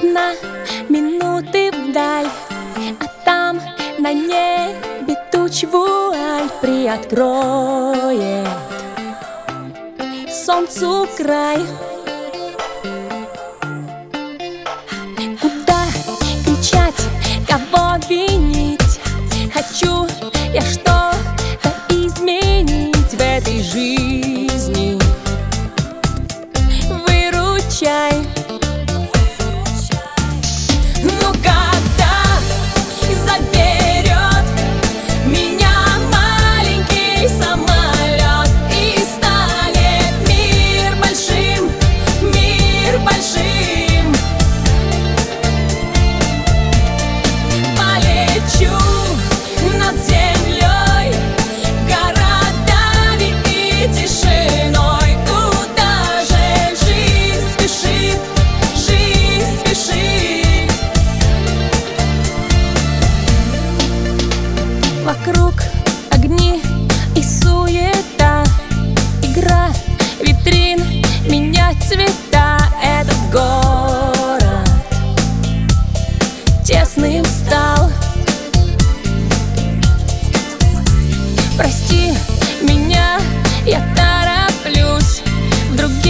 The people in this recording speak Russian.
Одна минуты вдаль, а там на небе туч вуаль приоткроет солнцу край. Куда кричать, кого винить? Хочу я что-то изменить в этой жизни. Выручай. Ну когда заберет меня маленький самолет и станет мир большим, мир большим, полечу над землей, городами и тишиной. Куда же жизнь спешит, жизнь спешит. Вокруг огни и суета, игра витрин, менять цвета. Этот город тесным стал. Прости меня, я тороплюсь в другие